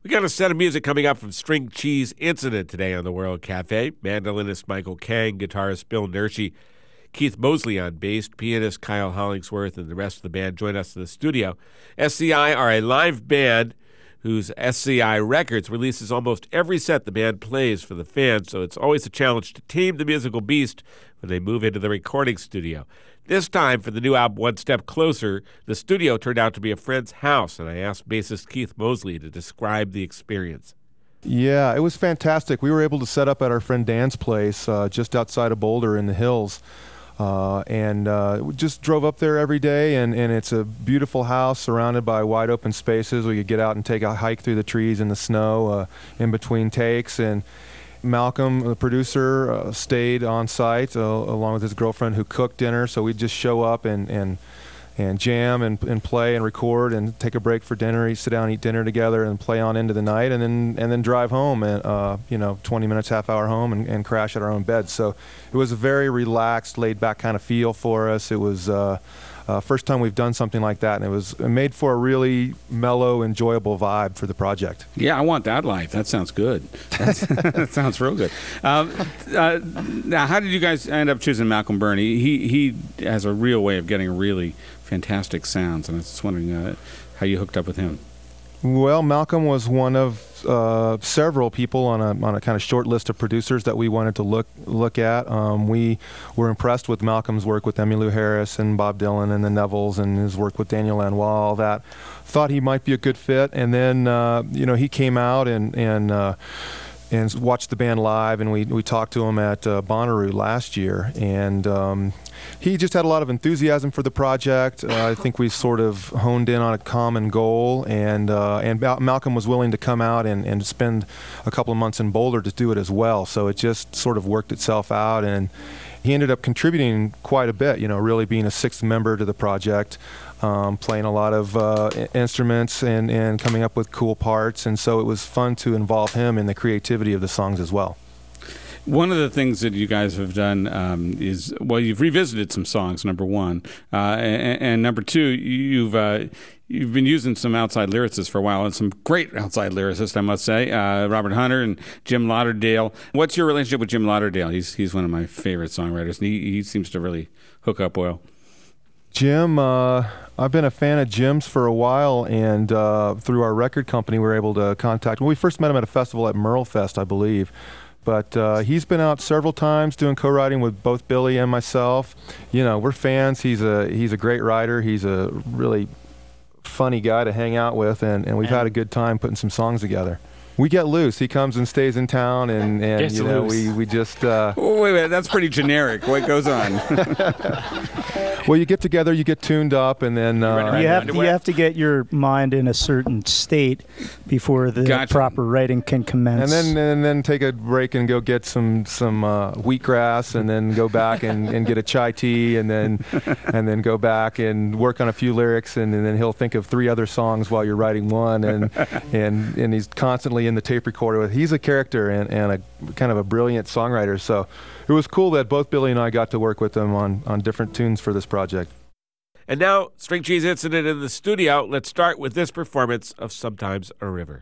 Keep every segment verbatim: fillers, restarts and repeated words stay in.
We got a set of music coming up from String Cheese Incident today on the World Cafe. Mandolinist Michael Kang, guitarist Bill Nershi, Keith Mosley on bass, pianist Kyle Hollingsworth, and the rest of the band join us in the studio. S C I are a live band whose S C I Records releases almost every set the band plays for the fans, so it's always a challenge to tame the musical beast when they move into the recording studio. This time, for the new album One Step Closer, the studio turned out to be a friend's house, and I asked bassist Keith Mosley to describe the experience. Yeah, it was fantastic. We were able to set up at our friend Dan's place uh, just outside of Boulder in the hills, uh, and uh, we just drove up there every day, and, and it's a beautiful house surrounded by wide open spaces. We could get out and take a hike through the trees in the snow uh, in between takes, and Malcolm, the producer, uh, stayed on site uh, along with his girlfriend who cooked dinner. So we'd just show up and and, and jam and, and play and record and take a break for dinner. He'd sit down and eat dinner together and play on into the night, and then and then drive home and uh, you know twenty minutes, half hour home, and, and crash at our own bed. So it was a very relaxed, laid back kind of feel for us. It was uh, uh, first time we've done something like that, and it was made for a really mellow, enjoyable vibe for the project. Yeah, I want that life. That sounds good. That's, that sounds real good. Um, uh, now, how did you guys end up choosing Malcolm Byrne? He he has a real way of getting really fantastic sounds, and I was just wondering uh, how you hooked up with him. Well, Malcolm was one of uh, several people on a on a kind of short list of producers that we wanted to look look at. Um, we were impressed with Malcolm's work with Emmylou Harris and Bob Dylan and the Nevilles, and his work with Daniel Lanois, all that. Thought he might be a good fit, and then uh, you know he came out and and. Uh, and watched the band live, and we, we talked to him at uh, Bonnaroo last year, and um, he just had a lot of enthusiasm for the project. Uh, I think we sort of honed in on a common goal, and uh, and Malcolm was willing to come out and, and spend a couple of months in Boulder to do it as well, so it just sort of worked itself out, and he ended up contributing quite a bit, you know, really being a sixth member to the project. Um, playing a lot of uh, instruments and, and coming up with cool parts, and so it was fun to involve him in the creativity of the songs as well. One of the things that you guys have done um, is, well, you've revisited some songs, number one, uh, and, and number two, you've uh, you've been using some outside lyricists for a while, and some great outside lyricists, I must say, uh, Robert Hunter and Jim Lauderdale. What's your relationship with Jim Lauderdale? He's he's one of my favorite songwriters, and he, he seems to really hook up well. Jim, uh, I've been a fan of Jim's for a while, and uh, through our record company, we were able to contact. Well, we first met him at a festival at Merlefest, I believe. But uh, he's been out several times doing co-writing with both Billy and myself. You know, we're fans. He's a he's a great writer. He's a really funny guy to hang out with, and, and we've had a good time putting some songs together. We get loose. He comes and stays in town, and, and Gets you know, loose. we, we just... Uh, oh, wait a minute, that's pretty generic. What goes on? Well, you get together, you get tuned up, and then... Uh, You have, you have to get your mind in a certain state before the Gotcha. proper writing can commence. and then and then take a break and go get some some uh, wheatgrass, and then go back and, and get a chai tea, and then and then go back and work on a few lyrics, and, and then he'll think of three other songs while you're writing one, and and and he's constantly in the tape recorder with. He's a character and, and a kind of a brilliant songwriter. So it was cool that both Billy and I got to work with him on on different tunes for this project. And now, String Cheese Incident in the studio. Let's start with this performance of Sometimes a River.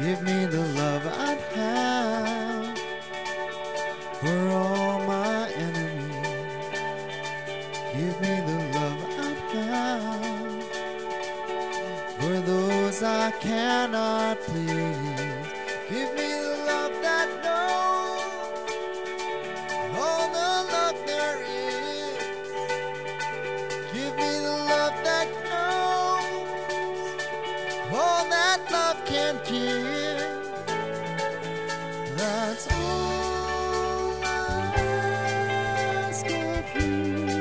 Give me the love I'd have for all my enemies. Give me the love I'd have for those I cannot please. Give me the love that knows all the love there is. Give me the love that knows all that love can give. That's all I ask of you.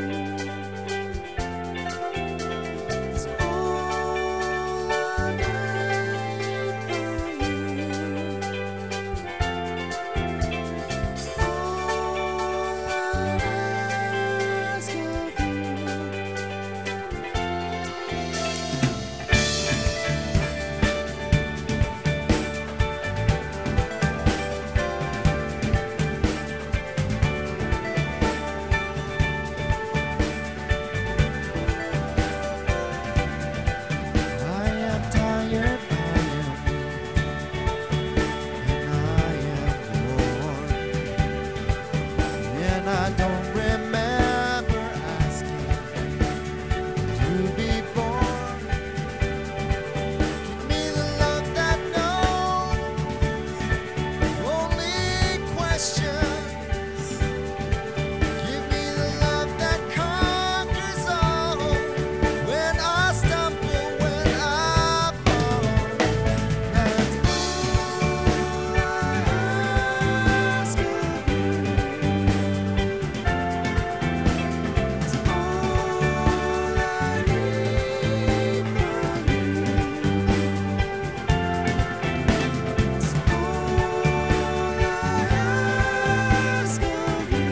It's all I need from you. It's all I ask of you. I am tired, I am weak, and I am worn, and I don't remember asking to be born. Give me the love that knows only questions. Give me the love that conquers all. When I stumble, when I fall, that's all I ask of you. It's all I need from you. It's all I ask of you.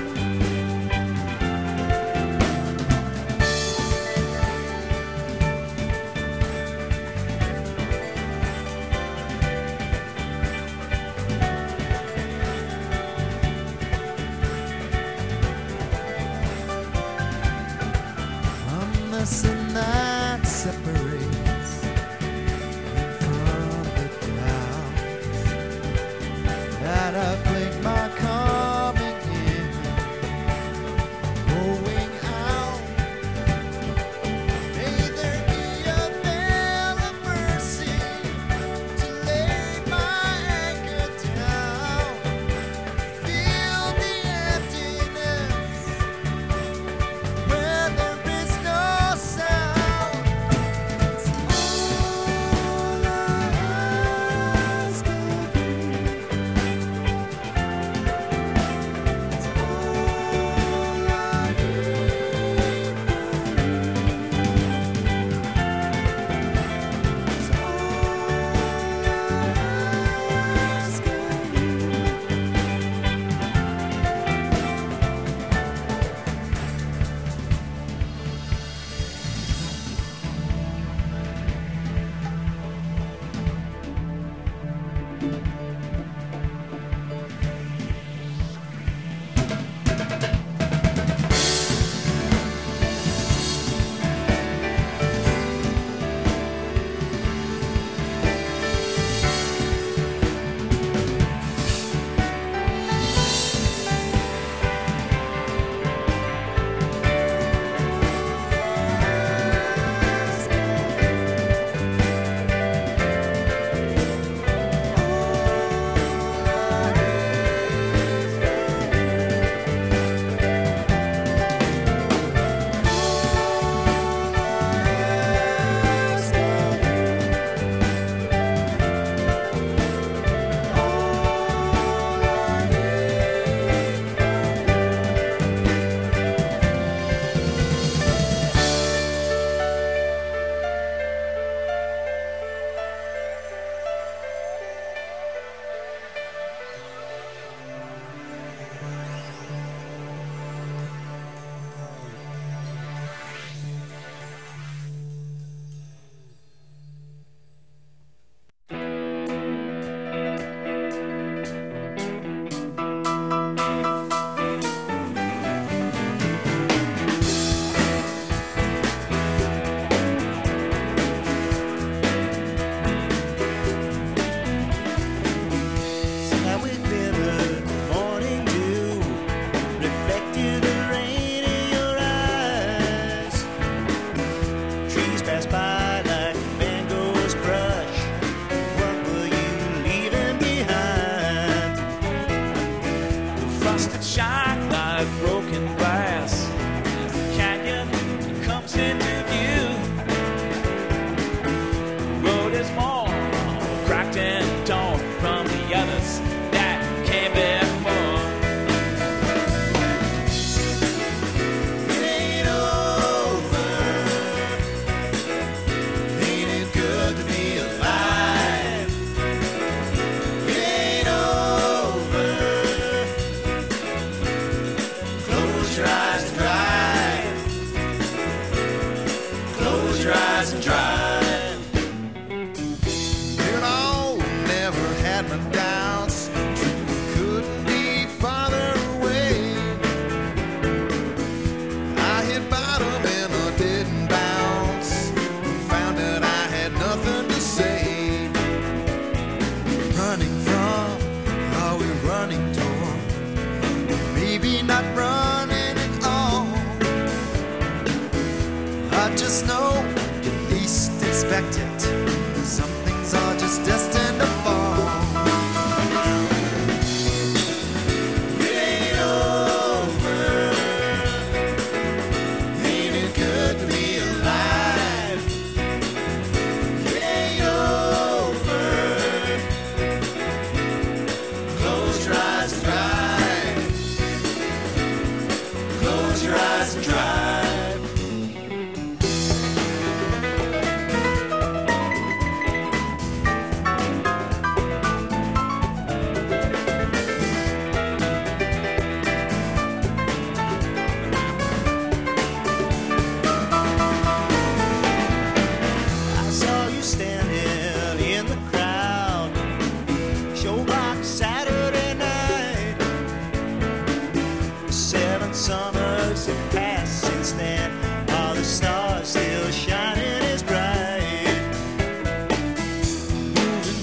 I'm the sin that separates me from the clouds that have plagued my coming in, going out. May there be a veil of mercy to lay my anchor down. Feel the emptiness where there is no sound.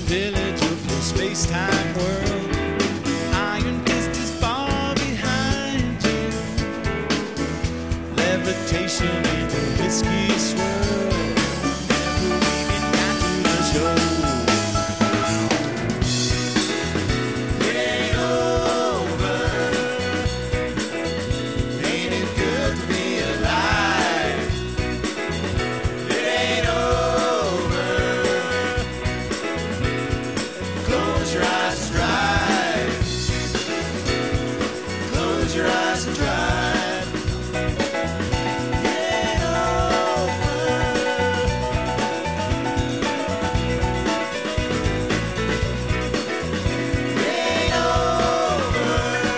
village of your space-time world. Iron fist is far behind you. Levitation in a whiskey swirl. Never even got to the show. It ain't over. Ain't it good to be alive? It ain't over. Close your eyes and drive. Close your eyes and drive. Ain't over. Ain't over.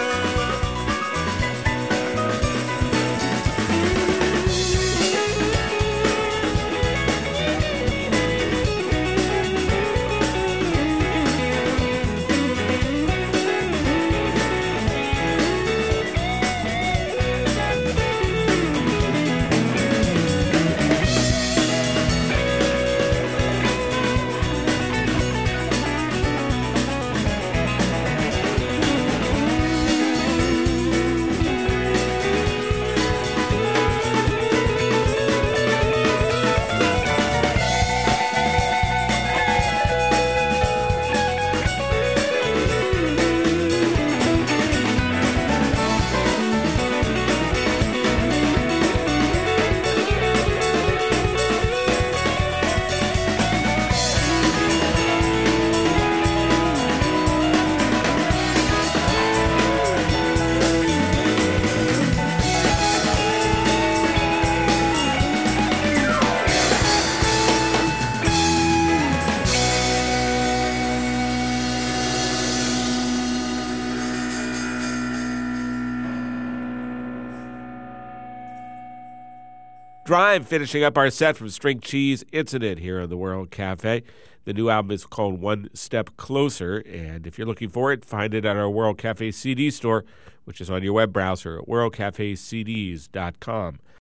Drive, finishing up our set from String Cheese Incident here on the World Cafe. The new album is called One Step Closer, and if you're looking for it, find it at our World Cafe C D store, which is on your web browser at world cafe c ds dot com.